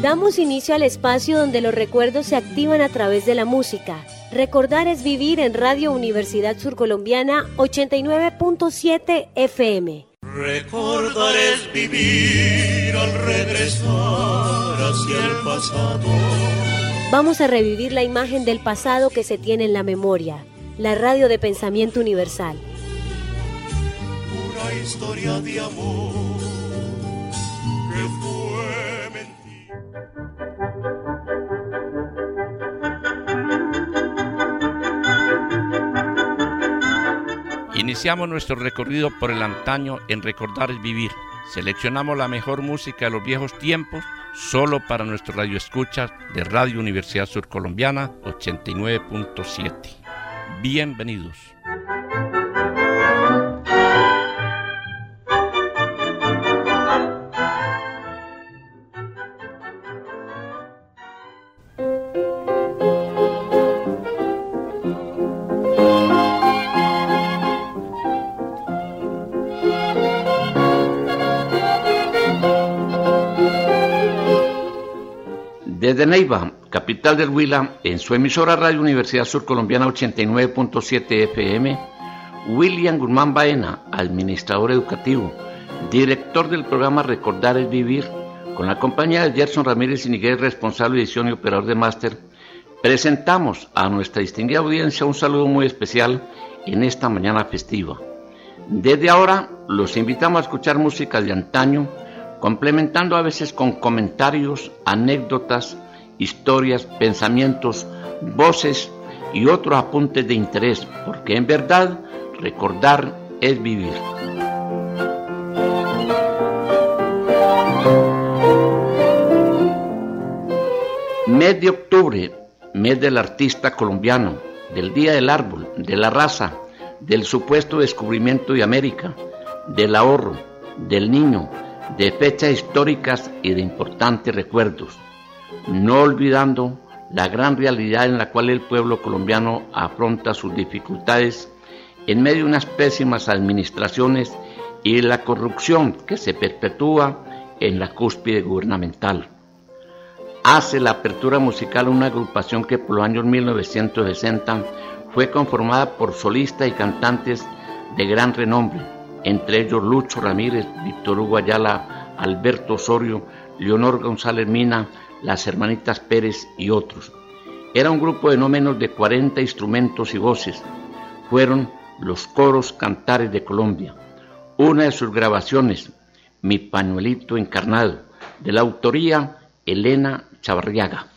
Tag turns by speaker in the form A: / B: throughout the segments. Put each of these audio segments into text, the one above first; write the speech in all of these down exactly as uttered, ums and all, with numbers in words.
A: Damos inicio al espacio donde los recuerdos se activan a través de la música. Recordar es vivir en Radio Universidad Surcolombiana ochenta y nueve punto siete F M.
B: Recordar es vivir al regresar hacia el pasado.
A: Vamos a revivir la imagen del pasado que se tiene en la memoria. La radio de pensamiento universal.
B: Una historia de amor que fue mentira.
C: Iniciamos nuestro recorrido por el antaño en Recordar es Vivir. Seleccionamos la mejor música de los viejos tiempos solo para nuestros radioescuchas de Radio Universidad Surcolombiana ochenta y nueve punto siete. Bienvenidos.
D: Desde Neiva, capital del Huila, en su emisora Radio Universidad Surcolombiana ochenta y nueve punto siete F M, William Guzmán Baena, administrador educativo, director del programa Recordar es Vivir, con la compañía de Gerson Ramírez Iniguez, responsable de edición y operador de máster, presentamos a nuestra distinguida audiencia un saludo muy especial en esta mañana festiva. Desde ahora los invitamos a escuchar música de antaño, complementando a veces con comentarios, anécdotas, historias, pensamientos, voces y otros apuntes de interés, porque en verdad recordar es vivir. Mes de octubre, mes del artista colombiano, del Día del Árbol, de la raza, del supuesto descubrimiento de América, del ahorro, del niño, de fechas históricas y de importantes recuerdos, no olvidando la gran realidad en la cual el pueblo colombiano afronta sus dificultades en medio de unas pésimas administraciones y la corrupción que se perpetúa en la cúspide gubernamental. Hace la apertura musical una agrupación que por los años mil novecientos sesenta fue conformada por solistas y cantantes de gran renombre, entre ellos Lucho Ramírez, Víctor Hugo Ayala, Alberto Osorio, Leonor González Mina, las hermanitas Pérez y otros. Era un grupo de no menos de cuarenta instrumentos y voces. Fueron los Coros Cantares de Colombia. Una de sus grabaciones, Mi Pañuelito Encarnado, de la autoría Elena Chavarriaga.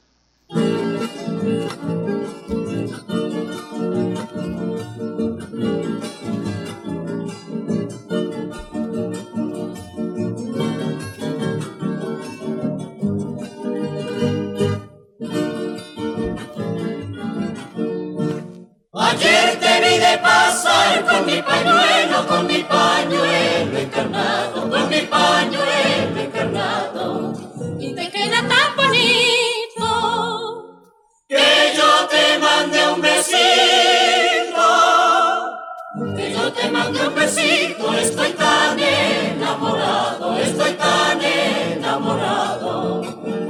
B: Ayer te vi de pasar con mi pañuelo, con mi pañuelo encarnado, con mi pañuelo encarnado.
E: Y te queda tan bonito
B: que yo te mande un besito, que yo te mande un besito. Estoy tan enamorado, estoy tan enamorado.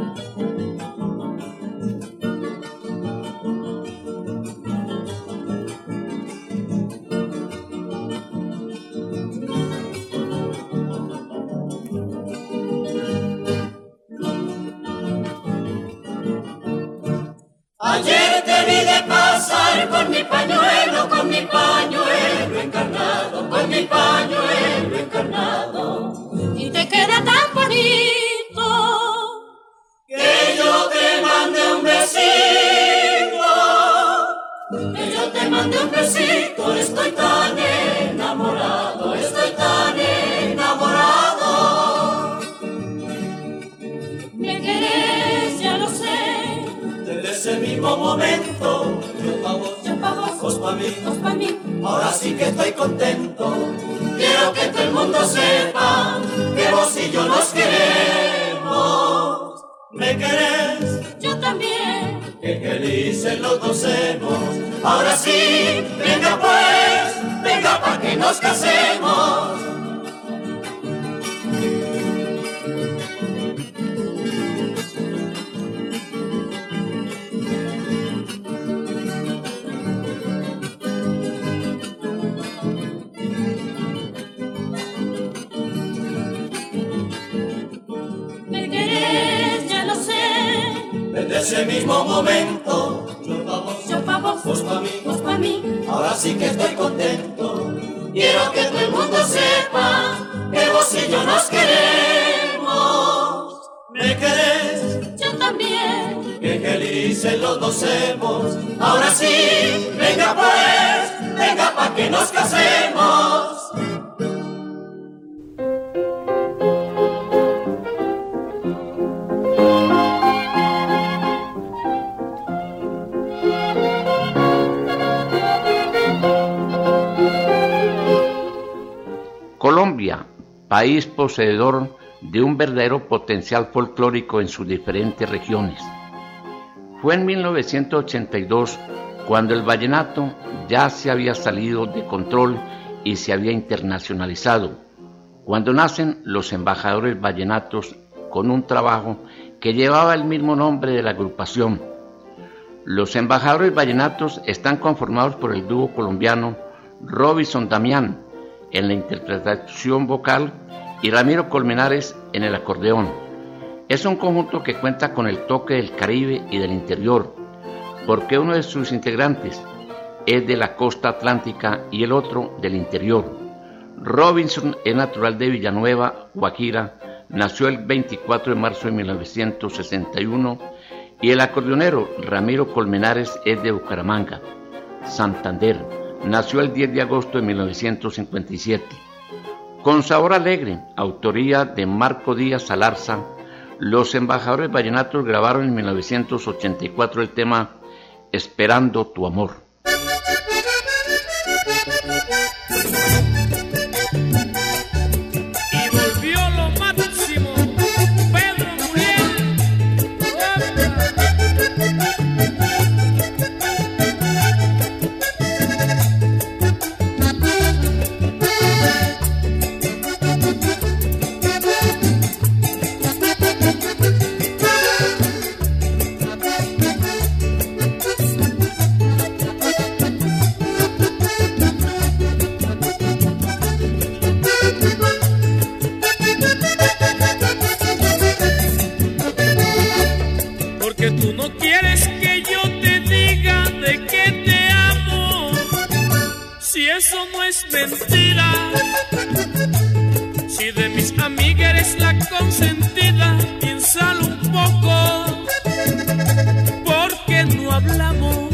B: Ayer te vi de pasar con mi pañuelo, con mi pañuelo encarnado, con mi pañuelo encarnado.
E: y te queda tan bonito
B: Que yo te mande un besito, que yo te mande un besito. Estoy tan enamorado, estoy tan enamorado.
E: me querés, ya lo sé.
B: Desde ese mismo momento, yo pa' vos,
E: Yo pa' vos,
B: vos pa' mí.
E: vos pa' mí.
B: Ahora sí que estoy contento. Quiero que todo el mundo sepa que vos y yo nos queremos. ¿Me querés?
E: Yo también.
B: Qué felices los dos hemos. Ahora sí, venga pues, venga pa' que nos casemos. ese mismo momento, yo pa' vos,
E: yo pa' vos,
B: vos pa' mí,
E: vos pa' mí.
B: ahora sí que estoy contento. Quiero que todo el mundo sepa que vos y yo nos queremos. ¿Me querés?
E: Yo también.
B: Qué felices los dos hemos. Ahora sí, venga pues, venga pa' que nos casemos.
D: Colombia, país poseedor de un verdadero potencial folclórico en sus diferentes regiones. Fue en mil novecientos ochenta y dos cuando el vallenato ya se había salido de control y se había internacionalizado, cuando nacen los embajadores vallenatos con un trabajo que llevaba el mismo nombre de la agrupación. Los embajadores vallenatos están conformados por el dúo colombiano Robinson Damián en la interpretación vocal y Ramiro Colmenares en el acordeón. Es un conjunto que cuenta con el toque del Caribe y del interior, porque uno de sus integrantes es de la costa atlántica y el otro del interior. Robinson es natural de Villanueva, Guajira, nació el veinticuatro de marzo de mil novecientos sesenta y uno, y el acordeonero Ramiro Colmenares es de Bucaramanga, Santander, nació el diez de agosto de mil novecientos cincuenta y siete. Con sabor alegre, autoría de Marco Díaz Alarza, los embajadores vallenatos grabaron en mil novecientos ochenta y cuatro el tema Esperando tu amor.
F: Y volvió lo máximo, Pedro Muriel. Porque tú no quieres que yo te diga de que te amo, si eso no es mentira. Si de mis amigas eres la consentida, piénsalo un poco, porque no hablamos.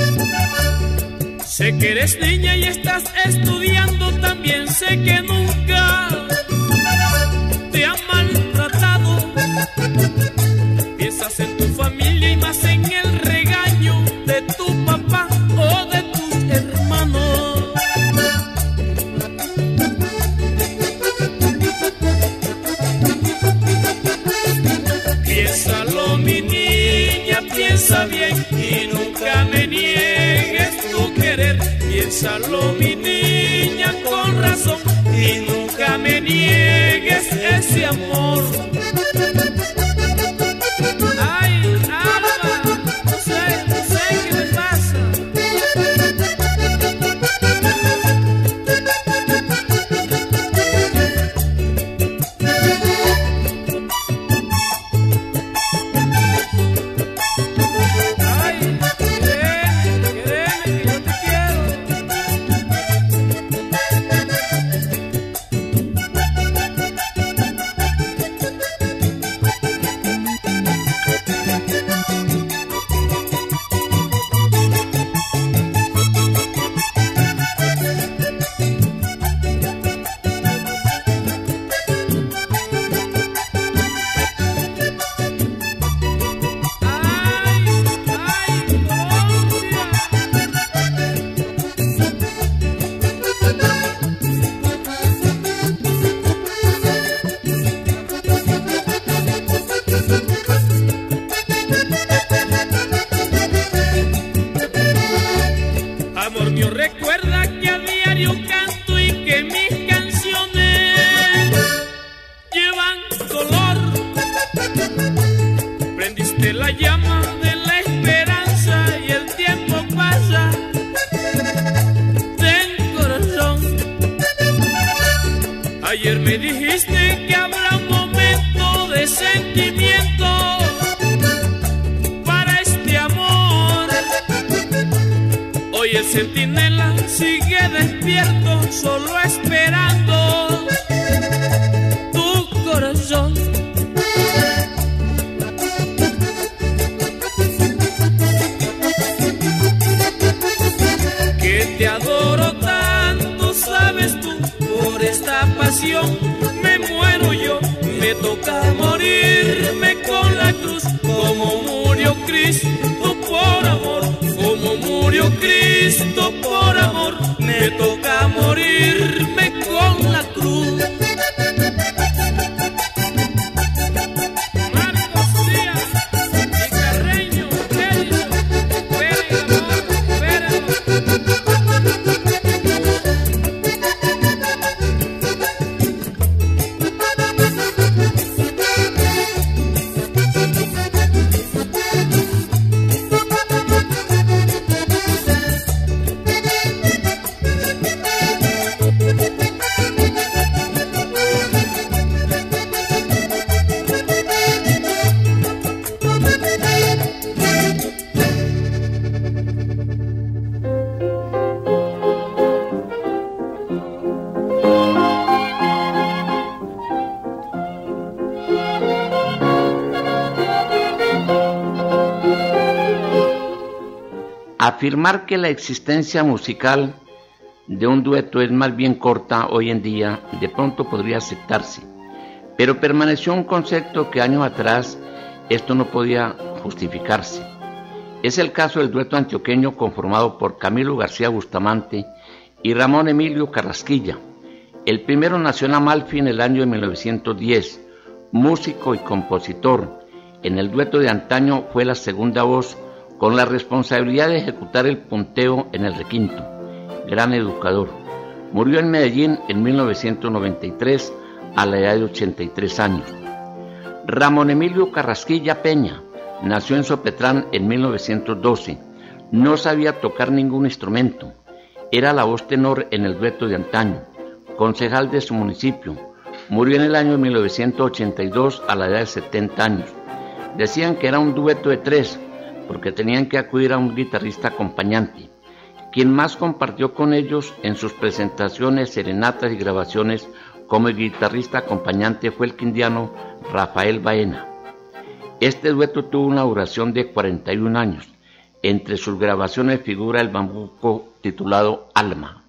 F: Sé que eres niña y estás estudiando, también sé que nunca te han maltratado. Piensas en tu familia y más en el regaño de tu papá o de tus hermanos. Piénsalo, mi niña, piensa bien y nunca me niegues tu querer. Piénsalo, mi niña, con razón y nunca me niegues ese amor. Ay, Alba, no sé, no sé qué me pasa. Ay, quereme, quereme, que yo te quiero. Amor mío, recuerda que a diario canto y que mis canciones llevan color. Prendiste la llama de la esperanza y el tiempo pasa. Ten corazón. Ayer me dijiste que habrá un momento de sentimiento para el centinela sigue despierto, solo esperando tu corazón. Que te adoro tanto, sabes tú, por esta pasión me muero yo. Me toca morirme con la cruz, como murió Cristo por amor, como murió Cristo por amor. Me toca morirme con la cruz. Marcos Díaz y Carreño, Edison, fuera el amor, fuera el amor.
D: Afirmar que la existencia musical de un dueto es más bien corta hoy en día de pronto podría aceptarse, pero permaneció un concepto que años atrás esto no podía justificarse. Es el caso del dueto antioqueño conformado por Camilo García Bustamante y Ramón Emilio Carrasquilla. El primero nació en Amalfi en el año de mil novecientos diez, músico y compositor. En el dueto de antaño fue la segunda voz, con la responsabilidad de ejecutar el punteo en el requinto. Gran educador. Murió en Medellín en mil novecientos noventa y tres a la edad de ochenta y tres años. Ramón Emilio Carrasquilla Peña nació en Sopetrán en mil novecientos doce. No sabía tocar ningún instrumento. Era la voz tenor en el dueto de antaño. Concejal de su municipio. Murió en el año de mil novecientos ochenta y dos a la edad de setenta años. Decían que era un dueto de tres, porque tenían que acudir a un guitarrista acompañante. Quien más compartió con ellos en sus presentaciones, serenatas y grabaciones como el guitarrista acompañante fue el quindiano Rafael Baena. Este dueto tuvo una duración de cuarenta y un años. Entre sus grabaciones figura el bambuco titulado Alma.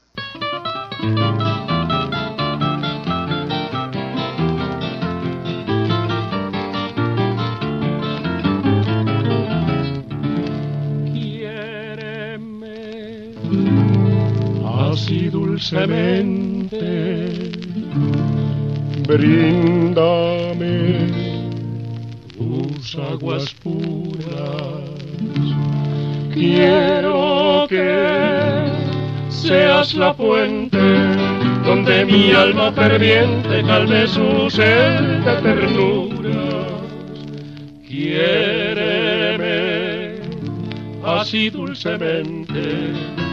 G: Así dulcemente, bríndame tus aguas puras. Quiero que seas la fuente donde mi alma ferviente calme su sed de ternuras. Quiéreme así dulcemente.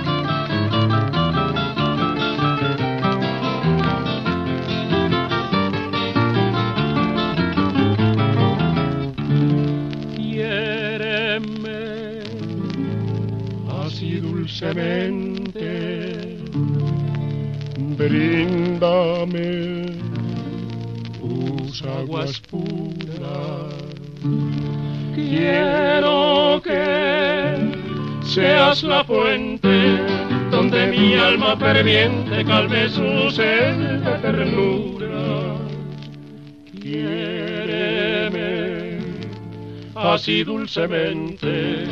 G: Dulcemente, bríndame tus aguas puras. Quiero que seas la fuente donde mi alma ferviente calme su sed de ternura. Quiéreme así dulcemente.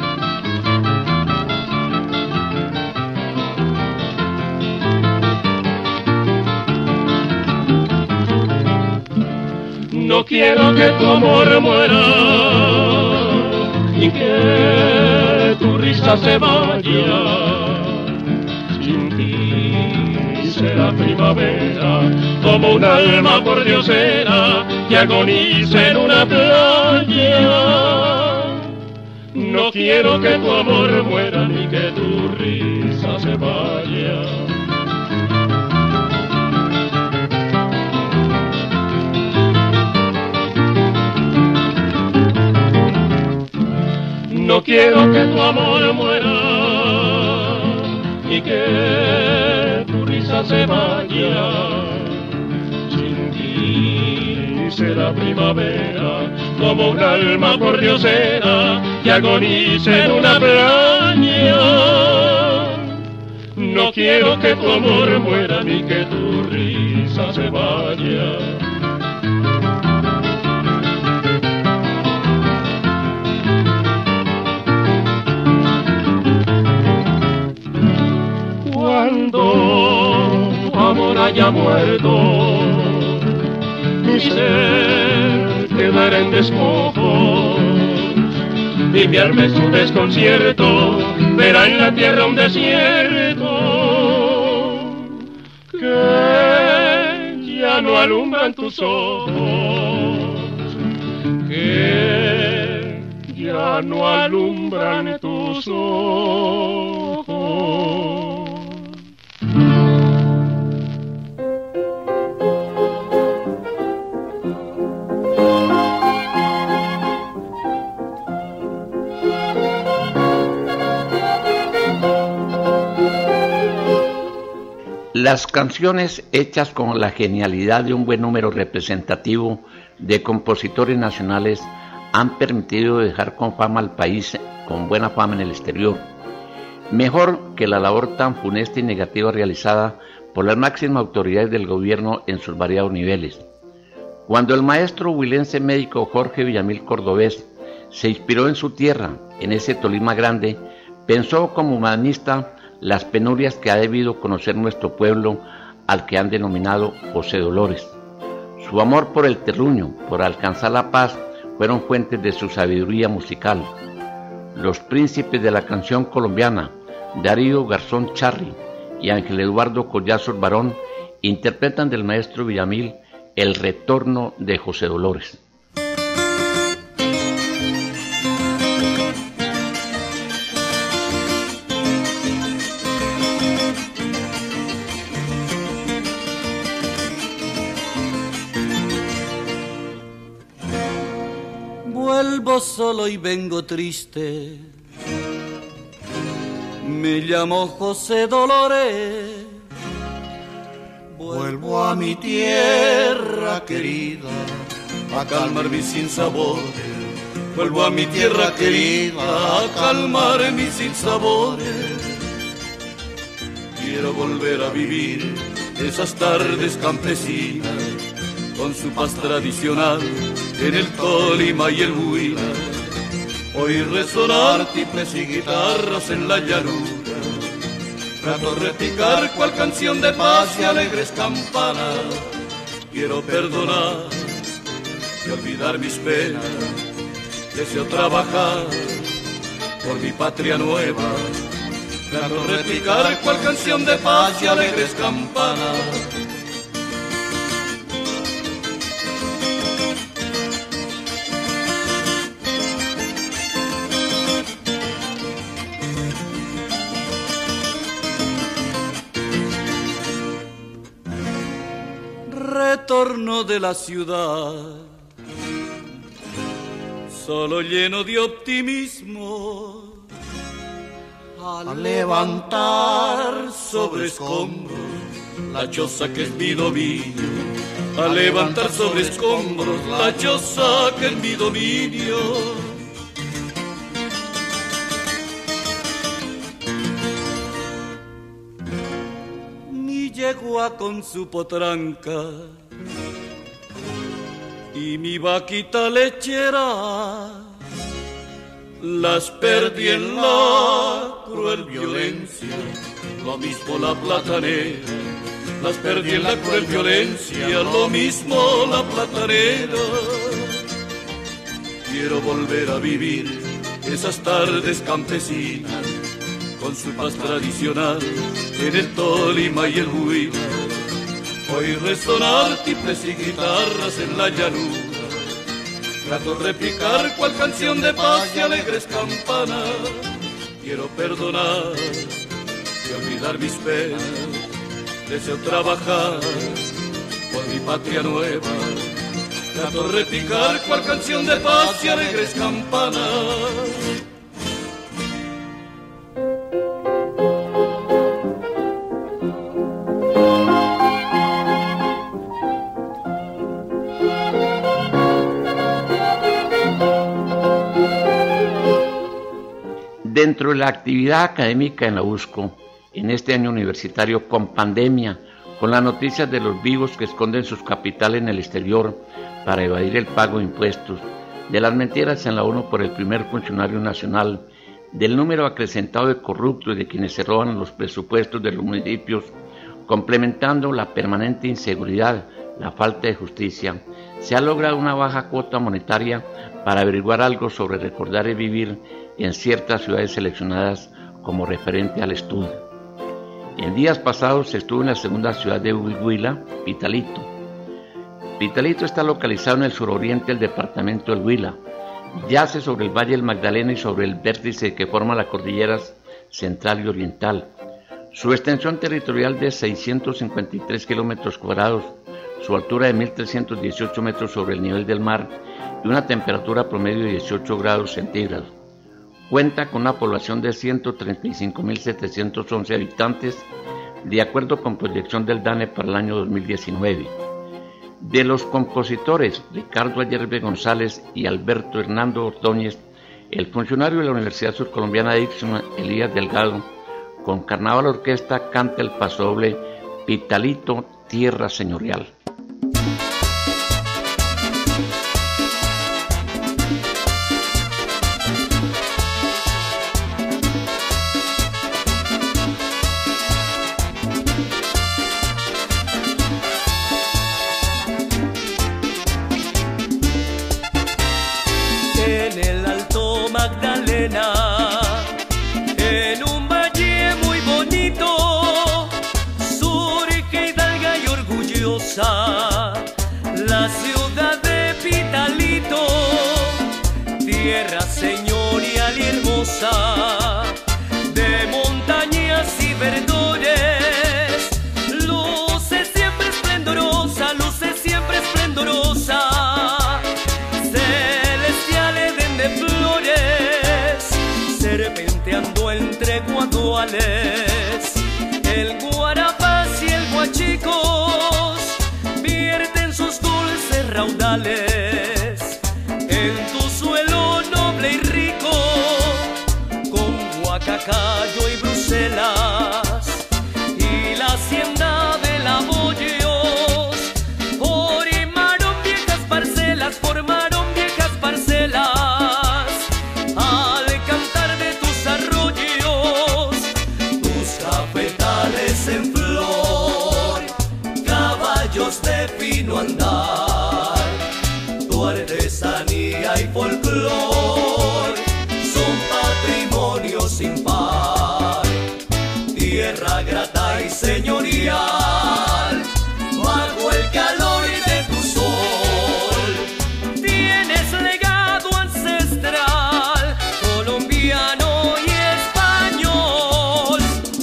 G: No quiero que tu amor muera y que tu risa se vaya. Sin ti será primavera, como un alma por diosera que agoniza en una playa. No quiero que tu amor muera ni que tu risa se vaya. No quiero que tu amor muera y que tu risa se vaya. Sin ti será primavera, como un alma por diosera que agoniza en una playa. No quiero que tu amor muera ni que tu risa se vaya. Cuando tu amor haya muerto, mi ser quedará en despojo, y mi alma en su desconcierto verá en la tierra un desierto que ya no alumbran tus ojos, que ya no alumbran tus ojos.
D: Las canciones hechas con la genialidad de un buen número representativo de compositores nacionales han permitido dejar con fama al país, con buena fama en el exterior. Mejor que la labor tan funesta y negativa realizada por las máximas autoridades del gobierno en sus variados niveles. Cuando el maestro huilense médico Jorge Villamil Cordobés se inspiró en su tierra, en ese Tolima grande, pensó como humanista las penurias que ha debido conocer nuestro pueblo, al que han denominado José Dolores. Su amor por el terruño, por alcanzar la paz, fueron fuentes de su sabiduría musical. Los príncipes de la canción colombiana, Darío Garzón Charri y Ángel Eduardo Collazos Barón, interpretan del maestro Villamil El retorno de José Dolores.
H: Vuelvo solo y vengo triste, me llamo José Dolores. Vuelvo a mi tierra querida a calmar mis sinsabores. Vuelvo a mi tierra querida a calmar mis sinsabores. Quiero volver a vivir esas tardes campesinas con su paz tradicional en el Tolima y el Huila. Oír resonar tiples y guitarras en la llanura, trato repicar cual canción de paz y alegres campanas. Quiero perdonar y olvidar mis penas, deseo trabajar por mi patria nueva, trato repicar cual canción de paz y alegres campanas. Retorno de la ciudad, solo lleno de optimismo, a levantar sobre escombros la choza que es mi dominio, a levantar sobre escombros la choza que es mi dominio. Mi yegua con su potranca y mi vaquita lechera, las perdí en la cruel violencia, lo mismo la platanera. Las perdí en la cruel violencia, lo mismo la platanera. Quiero volver a vivir esas tardes campesinas con su paz tradicional en el Tolima y el Huila. Oír resonar tiples y guitarras en la llanura, trato replicar cual canción de paz y alegres campanas. Quiero perdonar y olvidar mis penas, deseo trabajar por mi patria nueva, trato repicar cual canción de paz y alegres campanas.
D: Dentro de la actividad académica en la U S C O, en este año universitario con pandemia, con las noticias de los vivos que esconden sus capitales en el exterior para evadir el pago de impuestos, de las mentiras en la ONU por el primer funcionario nacional, del número acrecentado de corruptos y de quienes se roban los presupuestos de los municipios, complementando la permanente inseguridad, la falta de justicia, se ha logrado una baja cuota monetaria para averiguar algo sobre recordar y vivir en ciertas ciudades seleccionadas como referente al estudio. En días pasados estuve en la segunda ciudad de Huila, Pitalito. Pitalito está localizado en el suroriente del departamento del Huila. Yace sobre el Valle del Magdalena y sobre el vértice que forma las cordilleras central y oriental. Su extensión territorial de seiscientos cincuenta y tres kilómetros cuadrados, su altura de mil trescientos dieciocho metros sobre el nivel del mar y una temperatura promedio de dieciocho grados centígrados. Cuenta con una población de ciento treinta y cinco mil setecientos once habitantes, de acuerdo con proyección del DANE para el año dos mil diecinueve. De los compositores Ricardo Ayerbe González y Alberto Hernando Ordóñez, el funcionario de la Universidad Surcolombiana Dixon Elías Delgado, con Carnaval Orquesta canta el pasodoble Pitalito, Tierra Señorial.
F: En un valle muy bonito surge hidalga y orgullosa la ciudad de Pitalito, tierra señorial y hermosa, de montañas y verdores, luce siempre esplendorosa, luce siempre esplendorosa, celestiales de flores, serpenteando entre guaduales, el guarapaz y el guachicos vierten sus dulces raudales en tu suelo noble y rico, con guacacayo y Bruselas y la hacienda de la Bollos, formaron viejas parcelas, formaron viejas parcelas. En flor, caballos de fino andar, tu artesanía y folclor son patrimonio sin par, tierra grata y señorial, bajo el calor de tu sol, tienes legado ancestral, colombiano y español.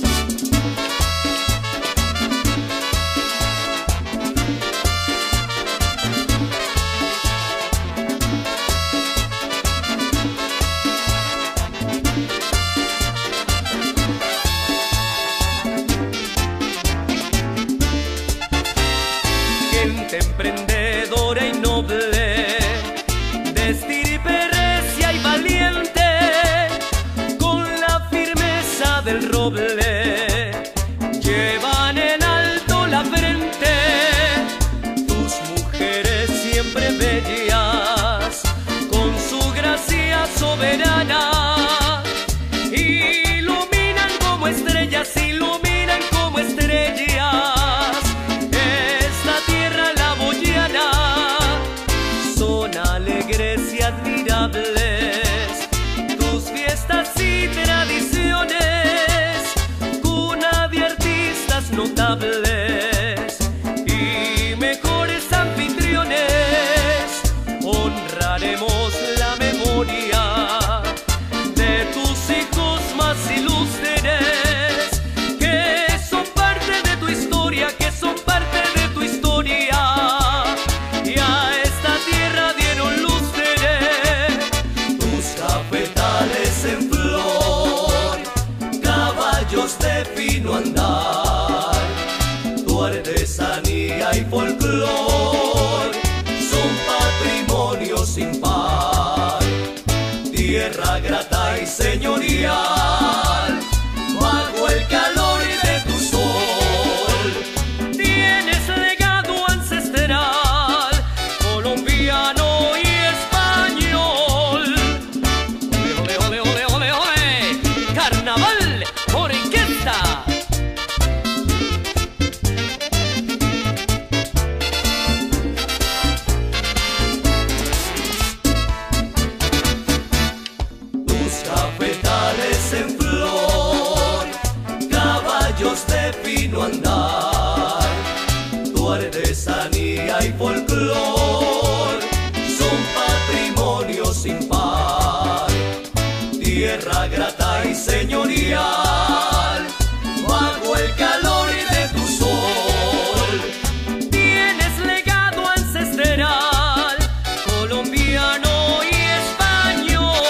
F: Emprendedora y noble, de estirpe recia y valiente, con la firmeza del roble, llevan en alto la frente, tus mujeres siempre bellas, con su gracia soberana, iluminan como estrellas, iluminan como estrellas. Son alegres y admirables tus fiestas y tradiciones, cuna de artistas notables y mejores anfitriones. Honraremos la memoria de tus hijos más ilustres, que son parte de tu historia, que son parte de tu historia. Y a esta tierra dieron lustre tus cafetales en flor, caballos de fino andar, tu artesanía y folclor son patrimonio sin par, tierra grata y
B: señorial, bajo el calor de tu sol. Tienes legado ancestral, colombiano y español. Ole, ole, ole, ole, ole, carnaval, orquesta. En flor, caballos de fino andar, tu artesanía y folclor son patrimonio sin par. Tierra grata y señorial, bajo el calor de tu sol. Tienes legado ancestral, colombiano y español.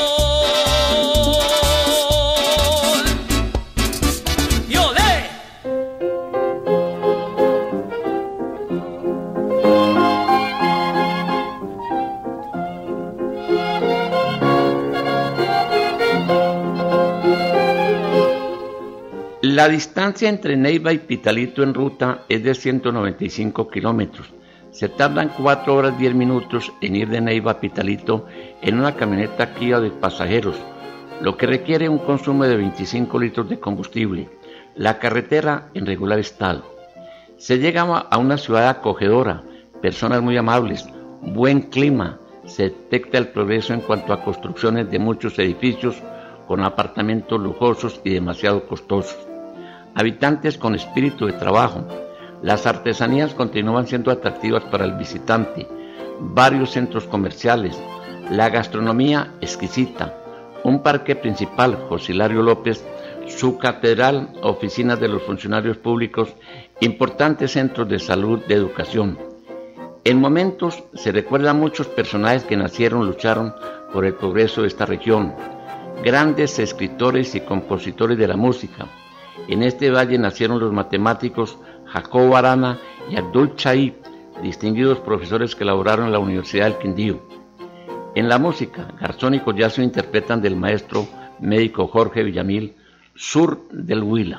D: La distancia entre Neiva y Pitalito en ruta es de ciento noventa y cinco kilómetros. Se tardan cuatro horas diez minutos en ir de Neiva a Pitalito en una camioneta Kia de pasajeros, lo que requiere un consumo de veinticinco litros de combustible. La carretera en regular estado. Se llega a una ciudad acogedora, personas muy amables, buen clima. Se detecta el progreso en cuanto a construcciones de muchos edificios con apartamentos lujosos y demasiado costosos. Habitantes con espíritu de trabajo. Las artesanías continúan siendo atractivas para el visitante. Varios centros comerciales. La gastronomía exquisita. Un parque principal, José Hilario López, su catedral, oficinas de los funcionarios públicos, importantes centros de salud, de educación. En momentos se recuerdan muchos personajes que nacieron, lucharon por el progreso de esta región. Grandes escritores y compositores de la música. En este valle nacieron los matemáticos Jacobo Arana y Abdul Chaib, distinguidos profesores que laboraron en la Universidad del Quindío. En la música, Garzón y Collazo interpretan del maestro médico Jorge Villamil, Sur del Huila.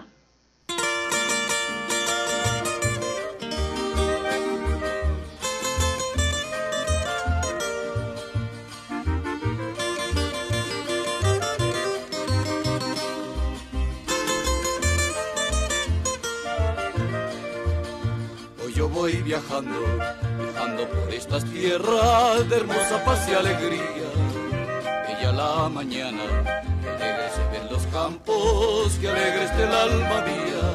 H: Yo voy viajando, viajando por estas tierras de hermosa paz y alegría. Bella la mañana, que alegre se ven los campos, que alegre está el alma mía.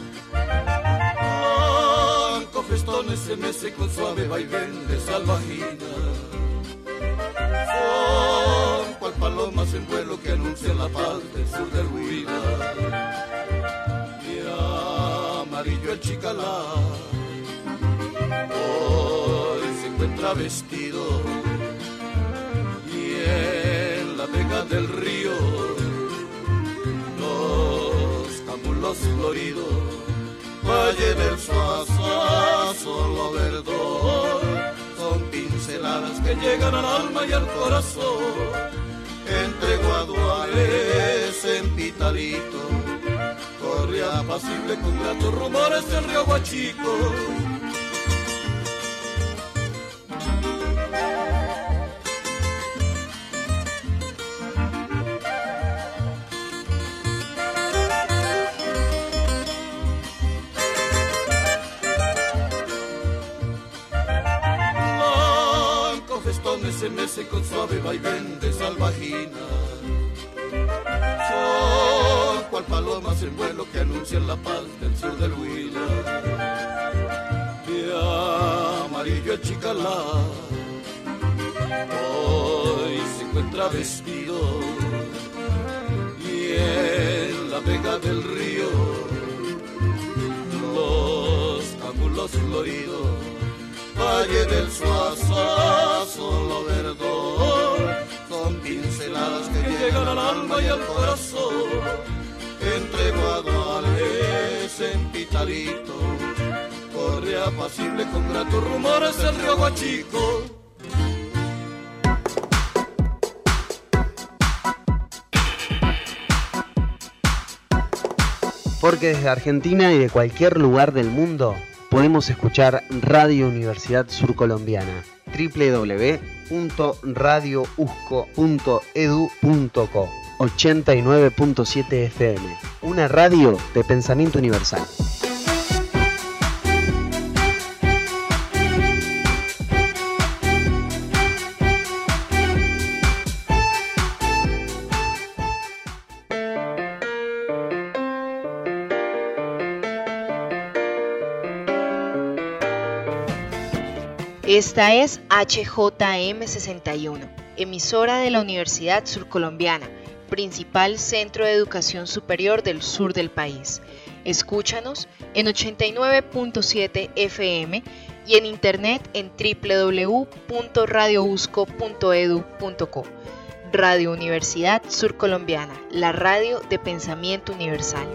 H: Blanco festones se mece con suave vaivén de salvajina. Son cual palomas en vuelo que anuncian la paz del sur del Huila. De amarillo el chicalá, hoy se encuentra vestido y en la vega del río los camulos floridos, valle del Suaza, solo verdor, son pinceladas que llegan al alma y al corazón. Entre guaduales en Pitalito corre apacible con gratos rumores el río Huachico. Se mece con suave vaivén de salvajina. Son cual palomas en vuelo que anuncian la paz del sur del Huila. De amarillo el chicalá, hoy se encuentra vestido y en la vega del río los camulos floridos, valle del Suaza, solo verdor, son pinceladas que llegan al alma y al corazón. Entre guaduales en Pitalito corre apacible con gratos rumores el río Huachico.
I: Porque desde Argentina y de cualquier lugar del mundo podemos escuchar Radio Universidad Surcolombiana. doble u doble u doble u punto radio usco punto edu punto co ochenta y nueve punto siete F M. Una radio de pensamiento universal.
J: Esta es H J M sesenta y uno, emisora de la Universidad Surcolombiana, principal centro de educación superior del sur del país. Escúchanos en ochenta y nueve punto siete F M y en internet en doble u doble u doble u punto radio usco punto edu punto co. Radio Universidad Surcolombiana, la radio de pensamiento universal.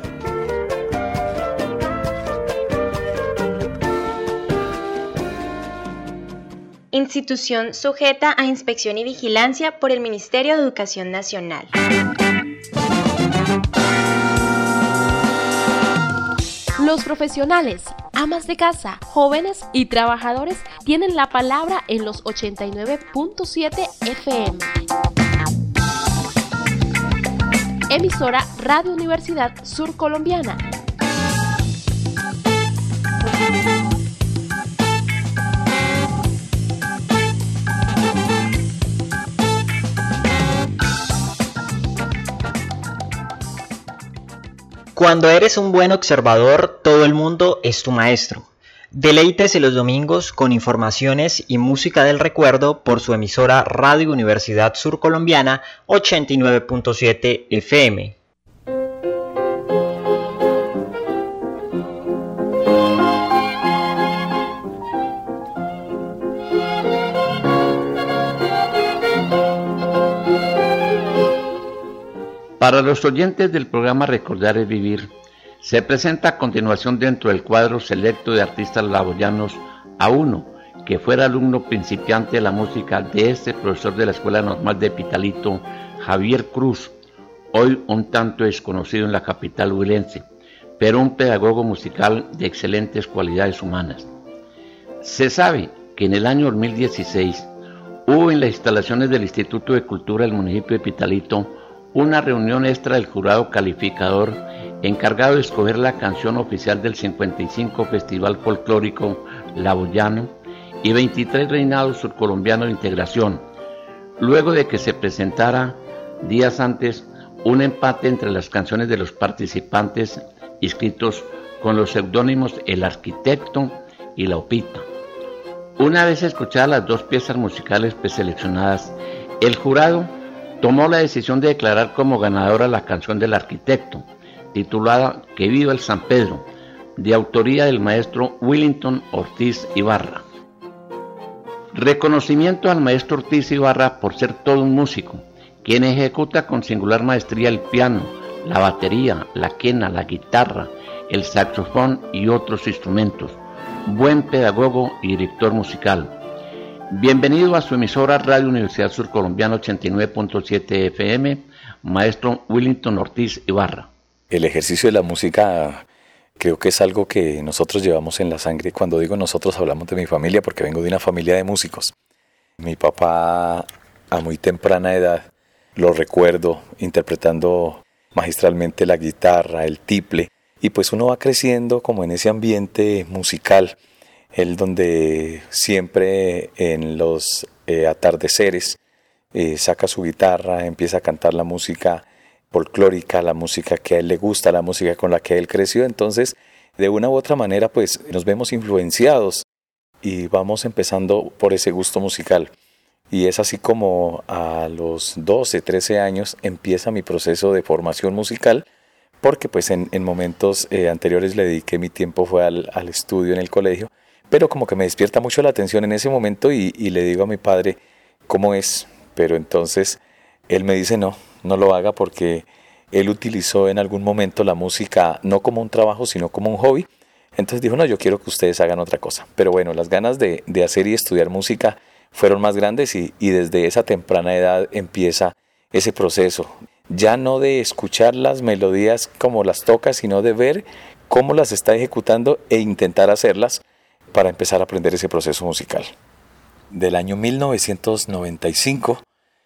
K: Institución sujeta a inspección y vigilancia por el Ministerio de Educación Nacional.
L: Los profesionales, amas de casa, jóvenes y trabajadores tienen la palabra en los ochenta y nueve punto siete F M. Emisora Radio Universidad Surcolombiana.
M: Cuando eres un buen observador, todo el mundo es tu maestro. Deleítese los domingos con informaciones y música del recuerdo por su emisora Radio Universidad Surcolombiana ochenta y nueve punto siete F M.
D: Para los oyentes del programa Recordar es Vivir, se presenta a continuación dentro del cuadro selecto de artistas laboyanos a uno que fuera alumno principiante de la música de este profesor de la Escuela Normal de Pitalito, Javier Cruz, hoy un tanto desconocido en la capital huilense, pero un pedagogo musical de excelentes cualidades humanas. Se sabe que en el año dos mil dieciséis hubo en las instalaciones del Instituto de Cultura del municipio de Pitalito una reunión extra del jurado calificador encargado de escoger la canción oficial del cincuenta y cinco Festival Folclórico Laboyano y veintitrés Reinados Surcolombianos de Integración, luego de que se presentara días antes un empate entre las canciones de los participantes inscritos con los seudónimos El Arquitecto y La Opita. Una vez escuchadas las dos piezas musicales preseleccionadas, el jurado tomó la decisión de declarar como ganadora la canción del Arquitecto, titulada Que viva el San Pedro, de autoría del maestro Willington Ortiz Ibarra. Reconocimiento al maestro Ortiz Ibarra por ser todo un músico, quien ejecuta con singular maestría el piano, la batería, la quena, la guitarra, el saxofón y otros instrumentos. Buen pedagogo y director musical. Bienvenido a su emisora Radio Universidad Surcolombiana ochenta y nueve punto siete F M, maestro Willington Ortiz Ibarra.
N: El ejercicio de la música creo que es algo que nosotros llevamos en la sangre. Cuando digo nosotros hablamos de mi familia porque vengo de una familia de músicos. Mi papá a muy temprana edad lo recuerdo interpretando magistralmente la guitarra, el tiple, y pues uno va creciendo como en ese ambiente musical. Él donde siempre en los eh, atardeceres eh, saca su guitarra, empieza a cantar la música folclórica, la música que a él le gusta, la música con la que él creció. Entonces, de una u otra manera, pues nos vemos influenciados y vamos empezando por ese gusto musical. Y es así como a los doce, trece años empieza mi proceso de formación musical, porque pues en, en momentos eh, anteriores le dediqué mi tiempo fue al, al estudio en el colegio. Pero como que me despierta mucho la atención en ese momento y, y le digo a mi padre cómo es. Pero entonces él me dice no, no lo haga porque él utilizó en algún momento la música no como un trabajo sino como un hobby. Entonces dijo no, yo quiero que ustedes hagan otra cosa. Pero bueno, las ganas de, de hacer y estudiar música fueron más grandes y, y desde esa temprana edad empieza ese proceso ya no de escuchar las melodías como las toca, sino de ver cómo las está ejecutando e intentar hacerlas para empezar a aprender ese proceso musical. Del año mil novecientos noventa y cinco,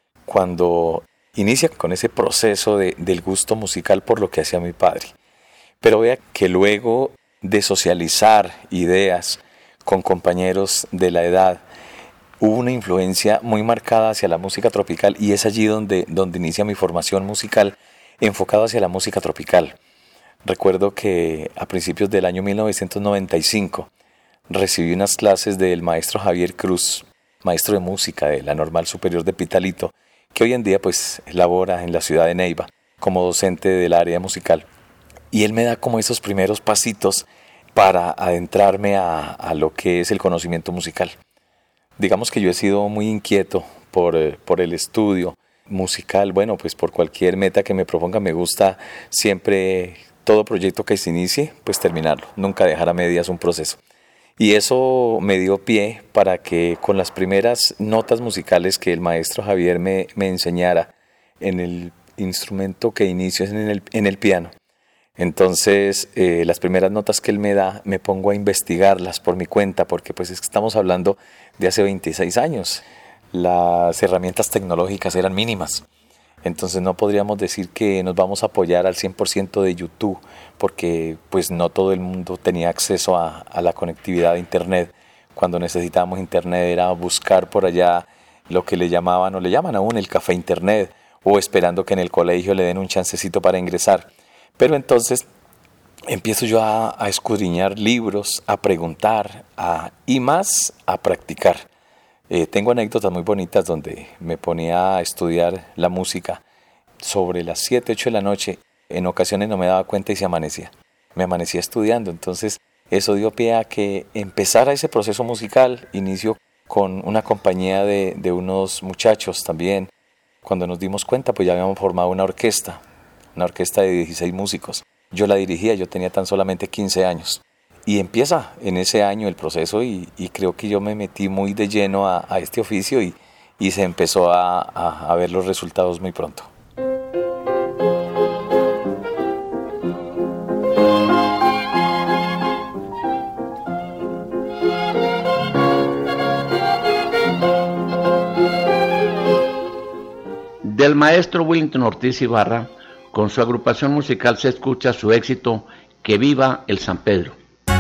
N: cuando inicia con ese proceso de, del gusto musical por lo que hacía mi padre. Pero vea que luego de socializar ideas con compañeros de la edad, hubo una influencia muy marcada hacia la música tropical y es allí donde, donde inicia mi formación musical enfocada hacia la música tropical. Recuerdo que a principios del año mil novecientos noventa y cinco recibí unas clases del maestro Javier Cruz, maestro de música de la Normal Superior de Pitalito, que hoy en día pues labora en la ciudad de Neiva como docente del área musical. Y él me da como esos primeros pasitos para adentrarme a, a lo que es el conocimiento musical. Digamos que yo he sido muy inquieto por, eh, por el estudio musical. Bueno, pues por cualquier meta que me proponga me gusta siempre todo proyecto que se inicie, pues terminarlo. Nunca dejar a medias un proceso. Y eso me dio pie para que con las primeras notas musicales que el maestro Javier me, me enseñara en el instrumento que inicio en el, en el piano. Entonces, eh, las primeras notas que él me da, me pongo a investigarlas por mi cuenta, porque pues es que estamos hablando de hace veintiséis años. Las herramientas tecnológicas eran mínimas. Entonces no podríamos decir que nos vamos a apoyar al cien por ciento de YouTube, porque pues no todo el mundo tenía acceso a, a la conectividad de Internet. Cuando necesitábamos Internet era buscar por allá lo que le llamaban o le llaman aún el café Internet, o esperando que en el colegio le den un chancecito para ingresar. Pero entonces empiezo yo a, a escudriñar libros, a preguntar a, y más a practicar. Eh, tengo anécdotas muy bonitas donde me ponía a estudiar la música sobre las siete, ocho de la noche. En ocasiones no me daba cuenta y se amanecía. Me amanecía estudiando, entonces eso dio pie a que empezara ese proceso musical. Inicio con una compañía de, de unos muchachos también. Cuando nos dimos cuenta, pues ya habíamos formado una orquesta. Una orquesta de dieciséis músicos. Yo la dirigía, yo tenía tan solamente quince años. Y empieza en ese año el proceso y, y creo que yo me metí muy de lleno a, a este oficio y, y se empezó a, a, a ver los resultados muy pronto.
D: Del maestro Willington Ortiz Ibarra, con su agrupación musical se escucha su éxito Que viva el San Pedro.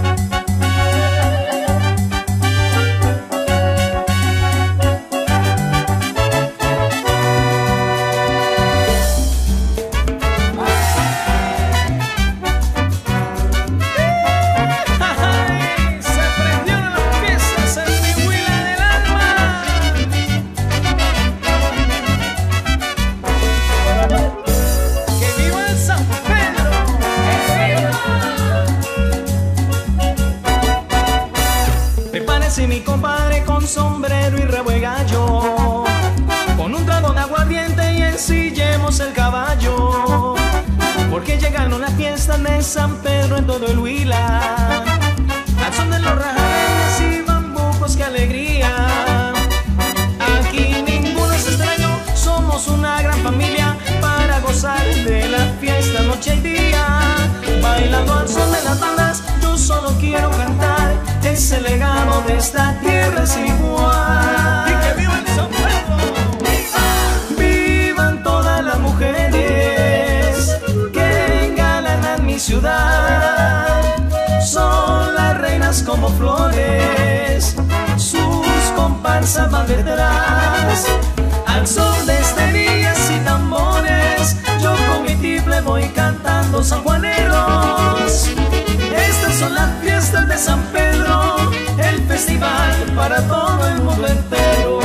O: San Pedro en todo el Huila, al son de los rajanes y bambucos, qué alegría. Aquí ninguno es extraño, somos una gran familia para gozar de la fiesta noche y día. Bailando al son de las bandas, yo solo quiero cantar ese legado de esta tierra sin igual. Y que viva el San Pedro, ¡viva! Vivan todas las mujeres que engalanan mi ciudad, son las reinas como flores, sus comparsas van detrás. Al son de esterillas y tambores, yo con mi tiple voy cantando sanjuaneros. Estas son las fiestas de San Pedro, el festival para todo el mundo entero.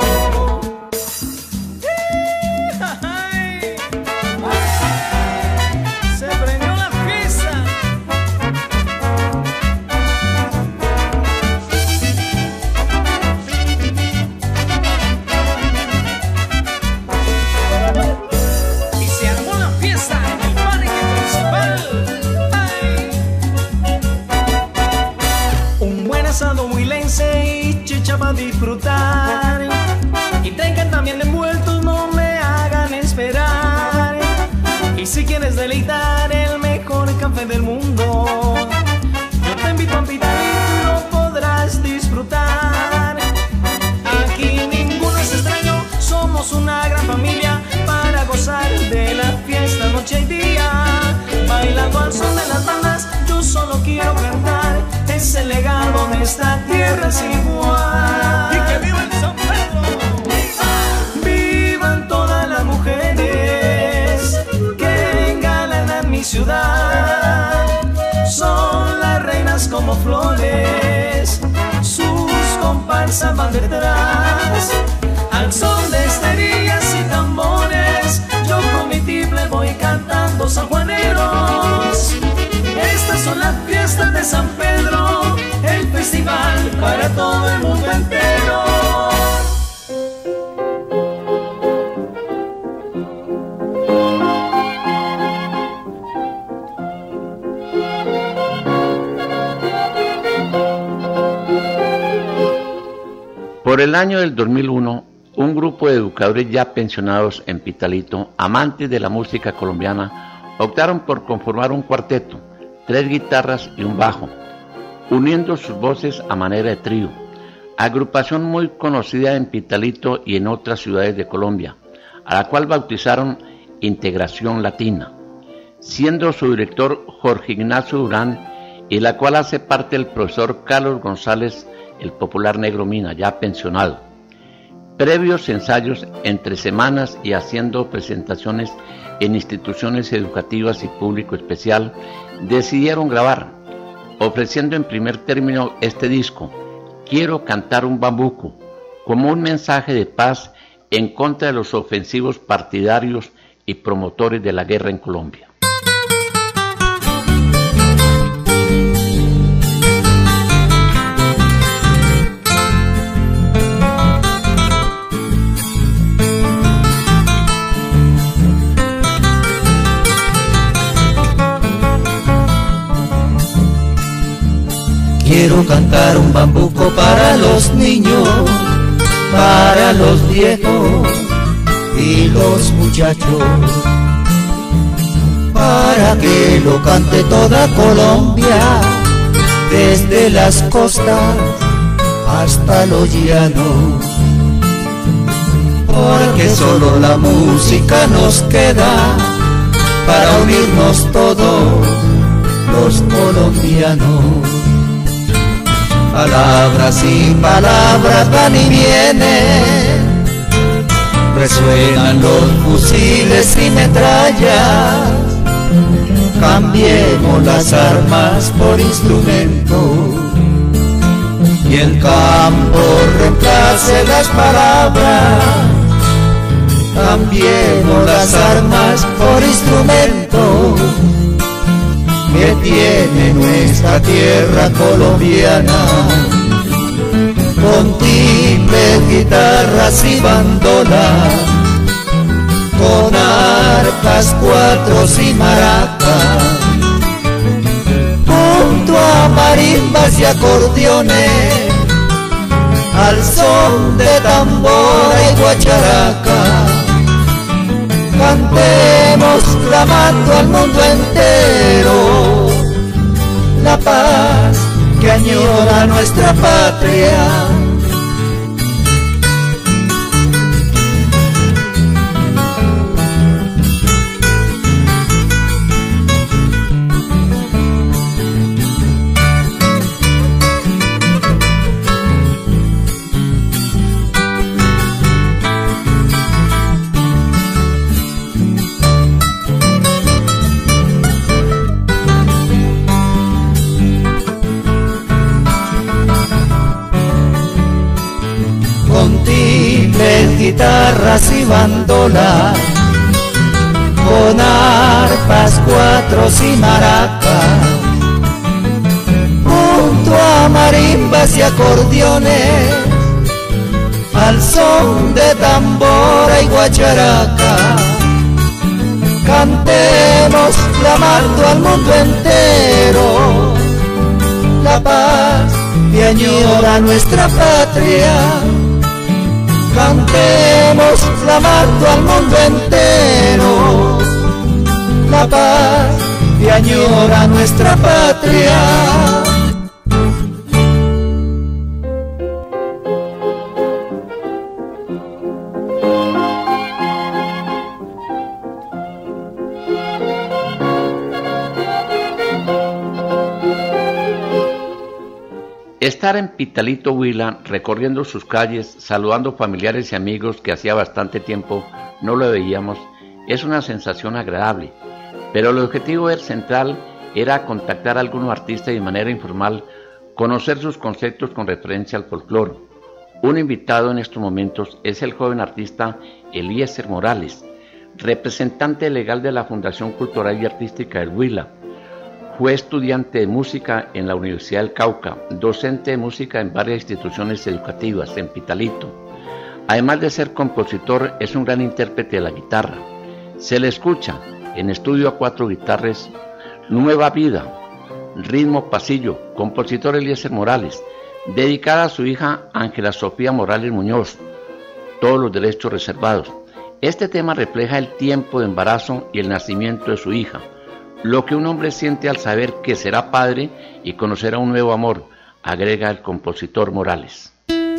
O: Para disfrutar y tengan también envueltos, no me hagan esperar. si quieres deleitar el mejor café del mundo, yo te invito a Pitalito y lo podrás disfrutar. Aquí ninguno es extraño, somos una gran familia para gozar de la fiesta noche y día. Bailando al son de las bandas, yo solo quiero cantar ese legado de esta tierra sin igual.
B: ¡Y que viva el San Pedro!
O: ¡Viva! ¡Vivan todas las mujeres que engalanan mi ciudad! Son las reinas como flores, sus comparsas van detrás. Al son de esterillas y tambores, yo con mi tiple voy cantando sanjuaneros. Estas son las fiestas de San Pedro, el festival para todo el mundo entero.
D: Por el año del dos mil uno, un grupo de educadores ya pensionados en Pitalito, amantes de la música colombiana, optaron por conformar un cuarteto, tres guitarras y un bajo, uniendo sus voces a manera de trío, agrupación muy conocida en Pitalito y en otras ciudades de Colombia, a la cual bautizaron Integración Latina, siendo su director Jorge Ignacio Durán, y la cual hace parte el profesor Carlos González, el popular Negro Mina, ya pensionado. Previos ensayos entre semanas y haciendo presentaciones en instituciones educativas y público especial, decidieron grabar, ofreciendo en primer término este disco, Quiero cantar un bambuco, como un mensaje de paz en contra de los ofensivos partidarios y promotores de la guerra en Colombia.
P: Quiero cantar un bambuco para los niños, para los viejos y los muchachos, para que lo cante toda Colombia, desde las costas hasta los llanos, porque solo la música nos queda para unirnos todos los colombianos. Palabras y palabras van y vienen, resuenan los fusiles y metrallas. Cambiemos las armas por instrumentos y el campo reemplace las palabras. Cambiemos las armas por instrumentos que tiene nuestra tierra colombiana, con timbres, guitarras y bandolas, con arpas, cuatros y maracas, junto a marimbas y acordeones, al son de tambora y guacharaca. Cantemos clamando al mundo entero la paz que añora nuestra patria. Guitarras y bandolas, con arpas, cuatros y maracas, junto a marimbas y acordeones, al son de tambora y guacharaca. Cantemos clamando al mundo entero la paz que añora nuestra patria. Cantemos clamando al mundo entero la paz que añora nuestra patria.
D: Estar en Pitalito, Huila, recorriendo sus calles, saludando familiares y amigos que hacía bastante tiempo no lo veíamos, es una sensación agradable, pero el objetivo central era contactar a algunos artistas y de manera informal conocer sus conceptos con referencia al folclore. Un invitado en estos momentos es el joven artista Eliezer Morales, representante legal de la Fundación Cultural y Artística del Huila. Fue estudiante de música en la Universidad del Cauca, docente de música en varias instituciones educativas en Pitalito. Además de ser compositor, es un gran intérprete de la guitarra. Se le escucha en estudio a cuatro guitarras, Nueva Vida, Ritmo Pasillo, compositor Eliezer Morales, dedicada a su hija Ángela Sofía Morales Muñoz, todos los derechos reservados. Este tema refleja el tiempo de embarazo y el nacimiento de su hija, lo que un hombre siente al saber que será padre y conocerá un nuevo amor, agrega el compositor Morales.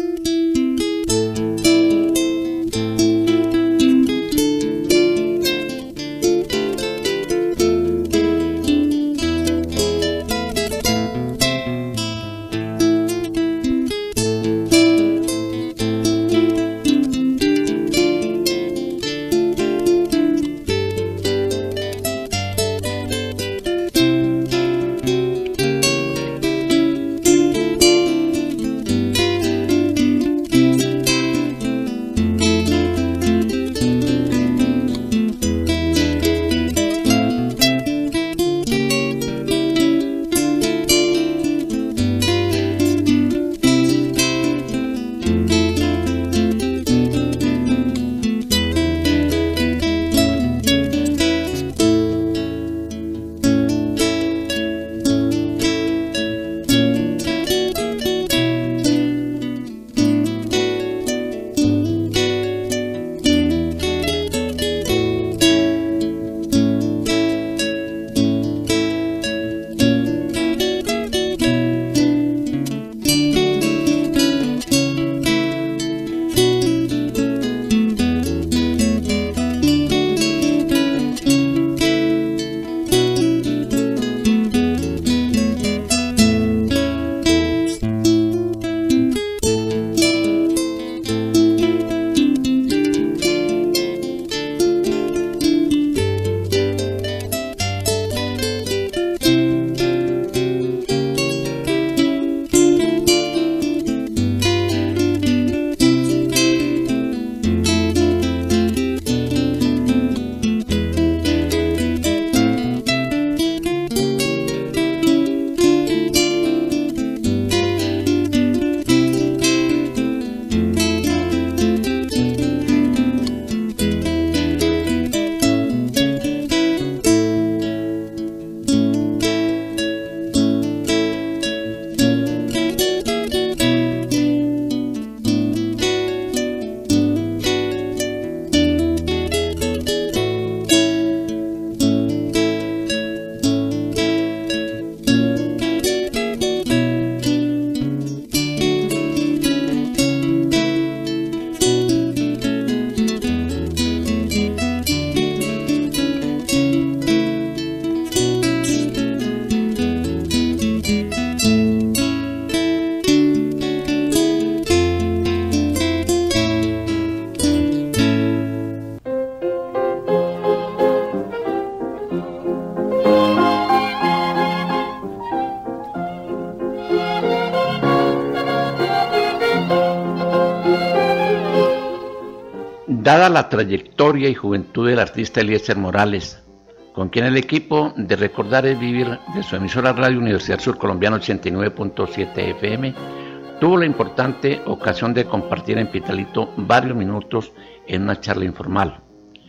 D: Dada la trayectoria y juventud del artista Eliezer Morales, con quien el equipo de Recordar es Vivir de su emisora Radio Universidad Surcolombiana ochenta y nueve punto siete F M, tuvo la importante ocasión de compartir en Pitalito varios minutos en una charla informal.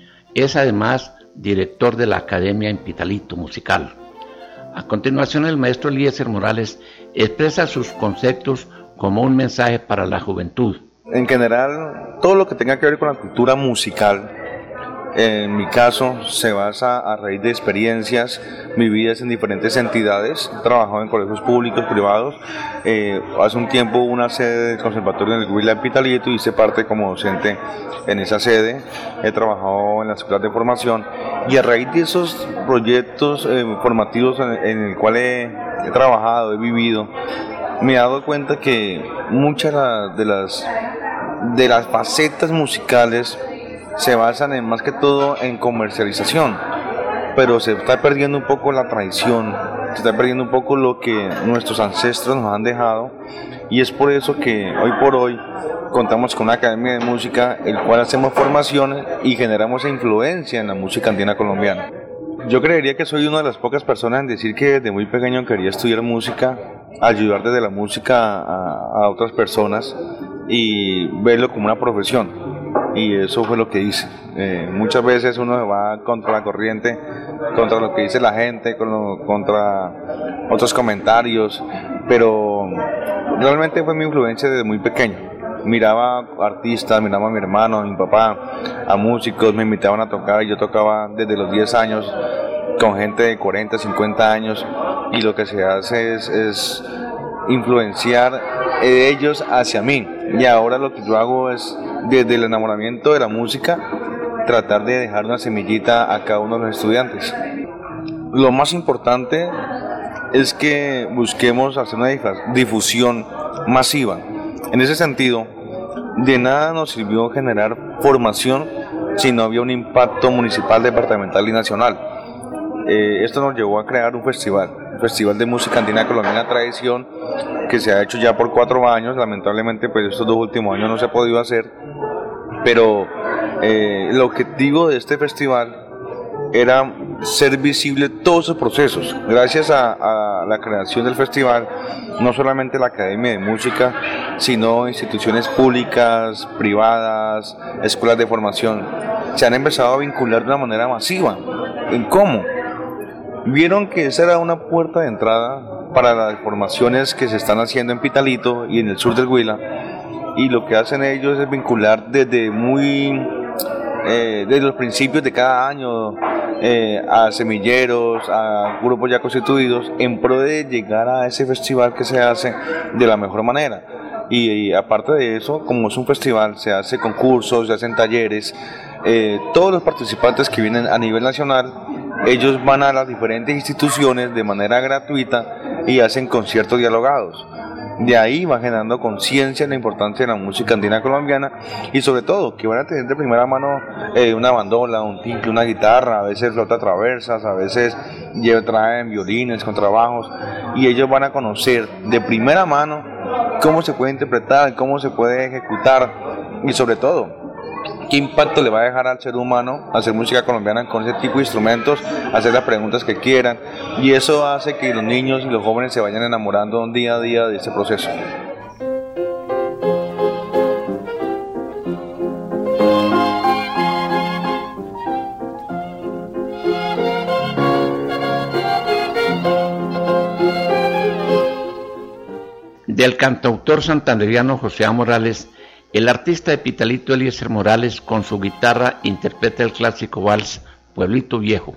D: Es además director de la Academia en Pitalito Musical. A continuación, el maestro Eliezer Morales expresa sus conceptos como un mensaje para la juventud.
Q: En general, todo lo que tenga que ver con la cultura musical En mi caso se basa a raíz de experiencias vividas en diferentes entidades. He trabajado en colegios públicos, privados. Eh, hace un tiempo hubo una sede del Conservatorio en el Huila en Pitalito y hice parte como docente en esa sede. He trabajado en las escuelas de formación y a raíz de esos proyectos eh, formativos en, en el cual he, he trabajado, he vivido, me he dado cuenta que muchas de las, de las facetas musicales se basan en, más que todo en comercialización, pero se está perdiendo un poco la tradición, se está perdiendo un poco lo que nuestros ancestros nos han dejado, y es por eso que hoy por hoy contamos con una academia de música, el cual hacemos formaciones y generamos influencia en la música andina colombiana. Yo creería que soy una de las pocas personas en decir que desde muy pequeño quería estudiar música, ayudar desde la música a, a otras personas y verlo como una profesión. Y eso fue lo que hice. Eh, muchas veces uno se va contra la corriente, contra lo que dice la gente, con lo, contra otros comentarios, pero realmente fue mi influencia desde muy pequeño. Miraba artistas, miraba a mi hermano, a mi papá, a músicos, me invitaban a tocar y yo tocaba desde los diez años con gente de cuarenta, cincuenta años, y lo que se hace es, es influenciar ellos hacia mí. Y ahora lo que yo hago es, desde el enamoramiento de la música, tratar de dejar una semillita a cada uno de los estudiantes. Lo más importante es que busquemos hacer una difusión masiva. En ese sentido, de nada nos sirvió generar formación si no había un impacto municipal, departamental y nacional. Eh, esto nos llevó a crear un festival, un festival de música andina colombiana tradición, que se ha hecho ya por cuatro años. Lamentablemente pues estos dos últimos años no se ha podido hacer, pero eh, el objetivo de este festival era ser visible todos esos procesos. Gracias a, a la creación del festival, no solamente la Academia de Música, sino instituciones públicas, privadas, escuelas de formación, se han empezado a vincular de una manera masiva. ¿En cómo? Vieron que esa era una puerta de entrada para las formaciones que se están haciendo en Pitalito y en el sur del Huila, y lo que hacen ellos es vincular desde muy eh, desde los principios de cada año eh, a semilleros, a grupos ya constituidos, en pro de llegar a ese festival que se hace de la mejor manera. Y, y aparte de eso, como es un festival, se hace concursos, se hacen talleres. Eh, todos los participantes que vienen a nivel nacional, ellos van a las diferentes instituciones de manera gratuita y hacen conciertos dialogados. De ahí va generando conciencia en la importancia de la música andina colombiana, y sobre todo que van a tener de primera mano eh, una bandola, un timbre, una guitarra, a veces flauta traversas, a veces traen violines, contrabajos, y ellos van a conocer de primera mano cómo se puede interpretar, cómo se puede ejecutar, y sobre todo qué impacto le va a dejar al ser humano hacer música colombiana con ese tipo de instrumentos, hacer las preguntas que quieran, y eso hace que los niños y los jóvenes se vayan enamorando día a día de este proceso.
D: Del cantautor santanderiano José A. Morales, el artista de Pitalito Eliezer Morales con su guitarra interpreta el clásico vals Pueblito Viejo.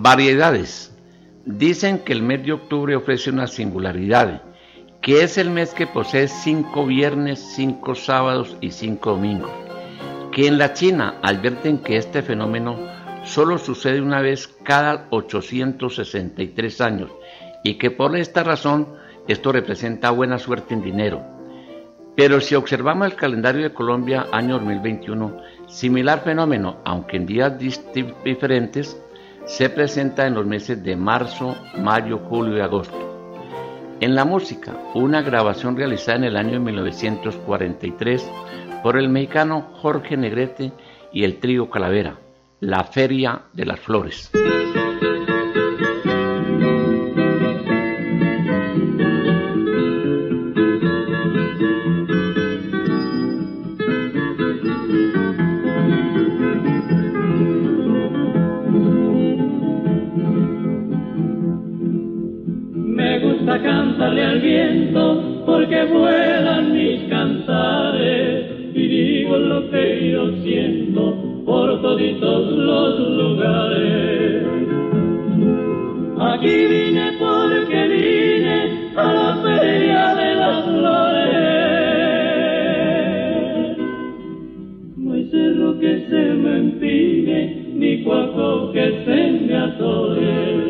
D: Variedades. Dicen que el mes de octubre ofrece una singularidad, que es el mes que posee cinco viernes, cinco sábados y cinco domingos. Que en la China advierten que este fenómeno solo sucede una vez cada ochocientos sesenta y tres años y que por esta razón esto representa buena suerte en dinero. Pero si observamos el calendario de Colombia año dos mil veintiuno, similar fenómeno, aunque en días diferentes, se presenta en los meses de marzo, mayo, julio y agosto. En la música, una grabación realizada en el año mil novecientos cuarenta y tres por el mexicano Jorge Negrete y el trío Calavera, La Feria de las Flores.
G: Cantarle al viento porque vuelan mis cantares y digo lo que yo siento por toditos los lugares. Aquí vine porque vine a la feria de las flores. No hay cerro que se me empine ni cuaco que se me atore.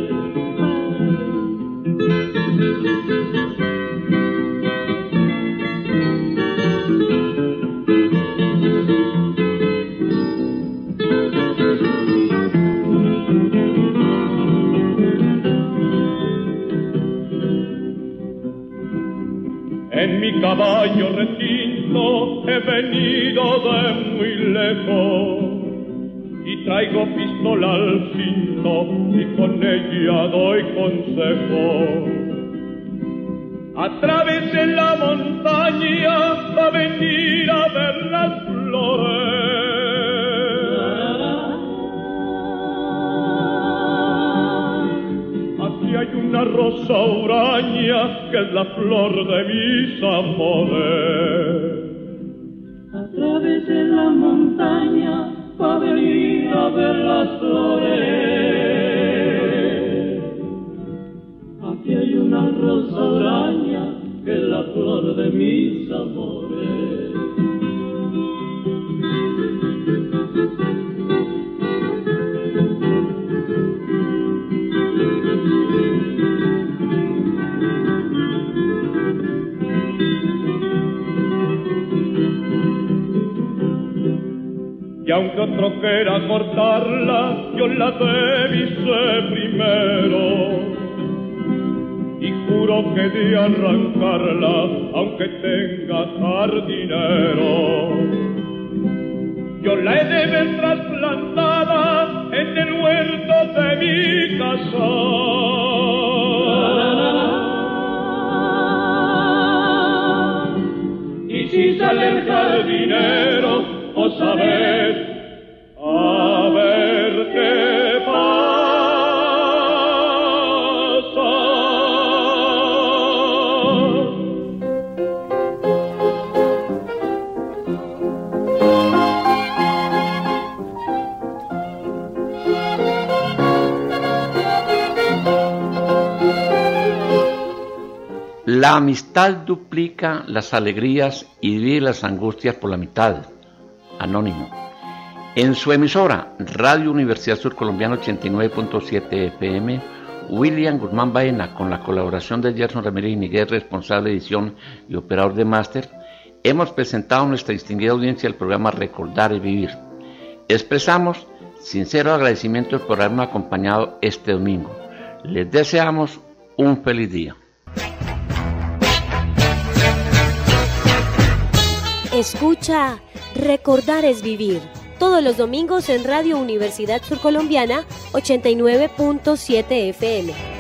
G: En mi caballo retinto he venido de muy lejos y traigo pistola al cinto y con ella doy consejo. Atravesé la montaña para venir a ver las flores. Aquí hay una rosa huraña que es la flor de mis amores. Atravesé la montaña para venir a ver las flores. Aquí hay una rosa huraña que es la flor de mis amores. Y aunque otro quiera cortarla, yo la divisé primero. Y juro que de arrancarla, aunque tenga jardinero. Yo la he de ver trasplantada en el huerto de mi casa. Y si sale el jardinero, vos sabés, a ver qué pasa.
D: La amistad duplica las alegrías y divide las angustias por la mitad. Anónimo. En su emisora Radio Universidad Surcolombiana ochenta y nueve punto siete F M, William Guzmán Baena, con la colaboración de Gerson Ramírez y Miguel, responsable de edición y operador de máster, hemos presentado a nuestra distinguida audiencia el programa Recordar y Vivir. Expresamos sincero agradecimiento por habernos acompañado este domingo. Les deseamos un feliz día.
A: Escucha Recordar es Vivir, todos los domingos en Radio Universidad Surcolombiana ochenta y nueve punto siete F M.